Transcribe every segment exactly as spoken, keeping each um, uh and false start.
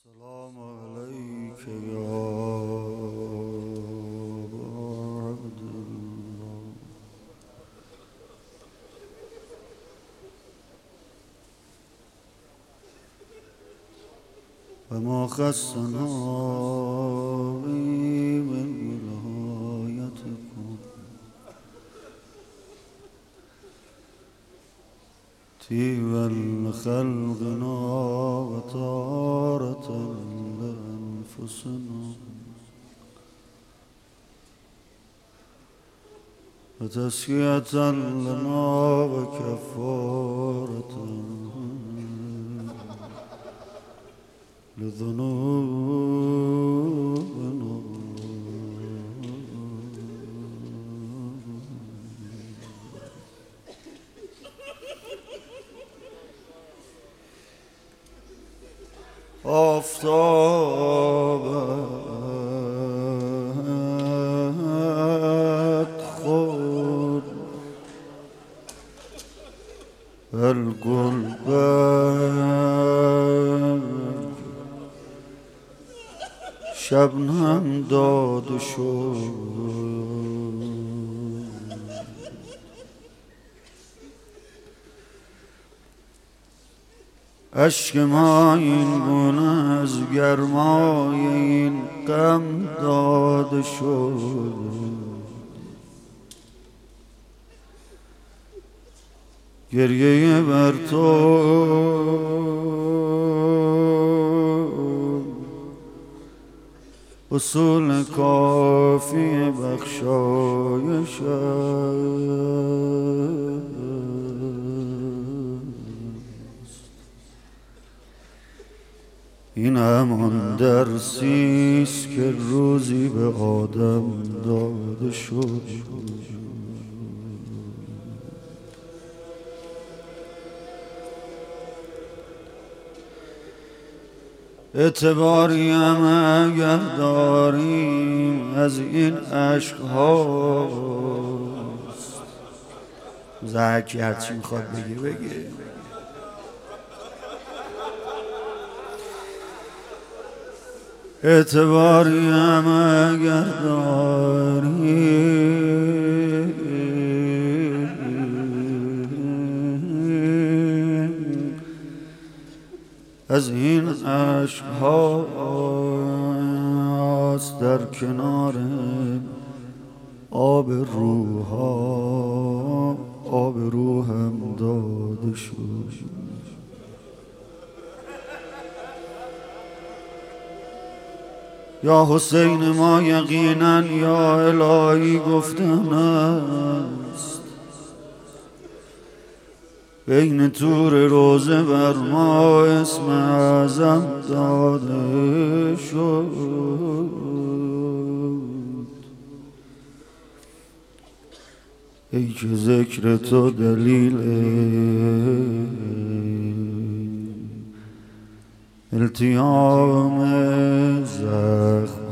السلام عليك يا عبد الله وما خصنا من ولايتكم تيوى لخلقنا وطارة لأنفسنا وتسكية لنا وكفارة لذنوبنا آفتابت خود الگلبرگ شبنم داد شد اشک ما این گونه از گرمای این غم داده شد گریه بر تو اصول کافی بخشایش این همان درسیست که روزی به آدم داده شد اعتباری هم اگر داریم از این عشق هاست زکی هرچی میخواد بگه بگه اعتباری هم اگر داریم از این عشق هاست در کنار آب روحا آب روحم داده شد یا حسین ما یقینا یا الهی گفتن است بین طور روزه بر ما اسم اعظم داده شد ای که ذکر تو دلیل التیام زخم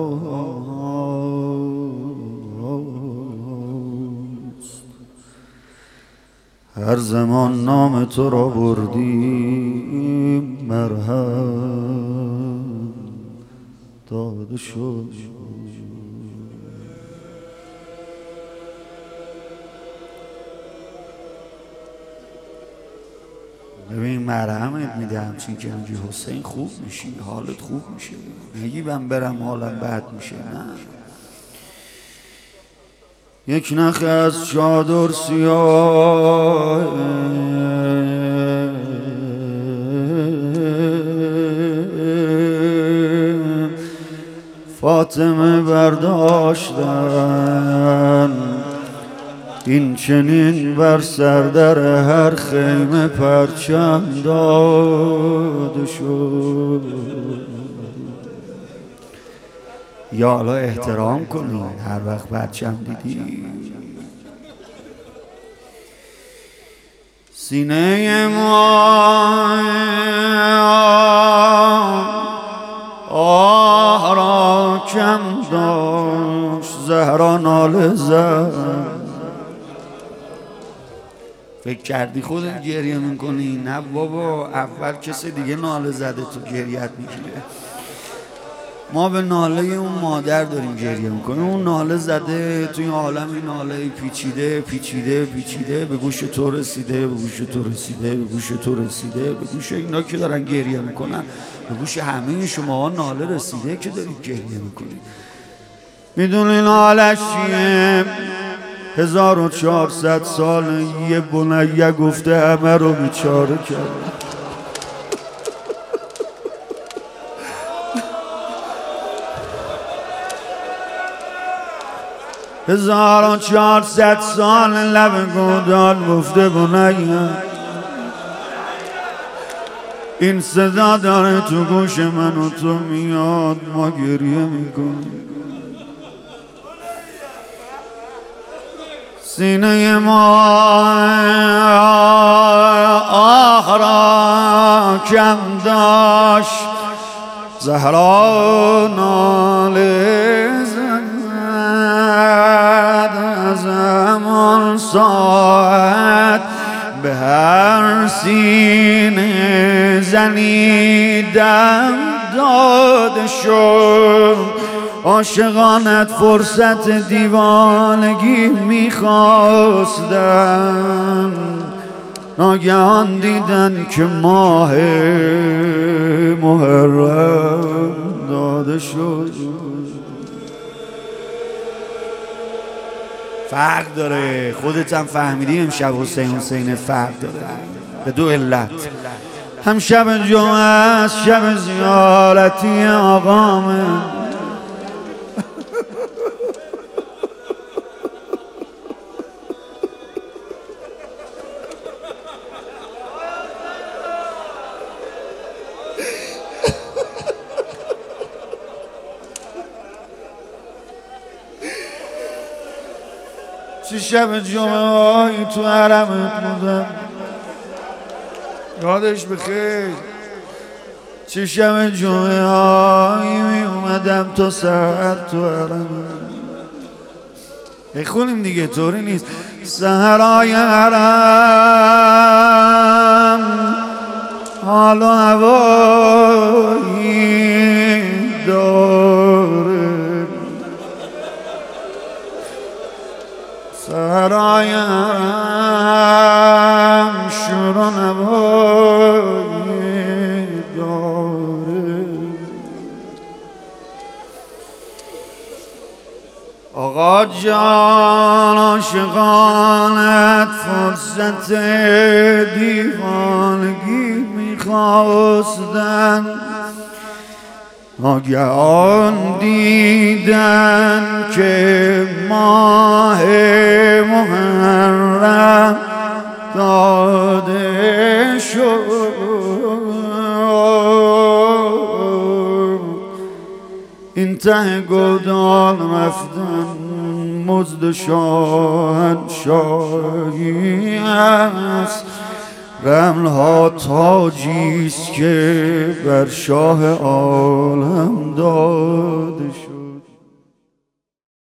هاست هر زمان نام تو را بردیم مرهم داده شد ببین مرهمت میده همچین که همجی حسین خوب میشی حالت خوب میشه نگی من برم حالم بد میشه نه یک نخ از چادر سیاه فاطمه برداشتن این چنین بر سردر هر خیمه پرچم داده شد یا حالا احترام کنین هر وقت پرچم دیدی سینه ما آه را کم داشت زهرا ناله زد فکر کردی خودت گریه میکنی؟ نه بابا، اول کسی دیگه ناله زده تو گریت میگیره. ما به ناله اون مادر داریم گریه میکنیم. اون ناله زده توی عالم، این ناله پیچیده پیچیده پیچیده به گوش تو رسیده، به گوش تو رسیده، به گوش تو رسیده، به گوش اینا که دارن گریه میکنن، به گوش همه شما ناله رسیده که دارید گریه میکنید. میدونی نالش چیه؟ هزار و چهارصد سال یه بنیه گفته همه رو بیچاره کرد. هزار و چهارصد سال لب گودال گفته بنیه این صدا داره تو گوش من و تو میاد، ما گریه میکنیم. سینه ما آه را کم داشت، زهرا ناله از همان ساعت به هر سینه زنیدم داده شد. عاشقانت فرصت دیوانگی میخواستن، ناگهان دیدن که ماه محرم داده شد. فرق داره، خودت هم فهمیدی امشب حسین حسین فرق داره به دو علت. هم شب جمعه است، شب زیارتی آقامه. چه شب جمعه هایی تو حرمت بودم، یادش بخیر. چه شب جمعه هایی می اومدم تا سحر تو حرمت. بخونیم دیگه، طوری نیست. سحرهای حرم حال و هوایی داره، سحرهای حرم شور و نوایی داره. آقا جان عاشقانت فرصت دیوانگی میخواستن، ناگهان دیدن که ماه محرم داده شد. این ته گودال رفتن مزد شاهنشاهی است، رملها تاجیست که بر شاه عالم داده شد.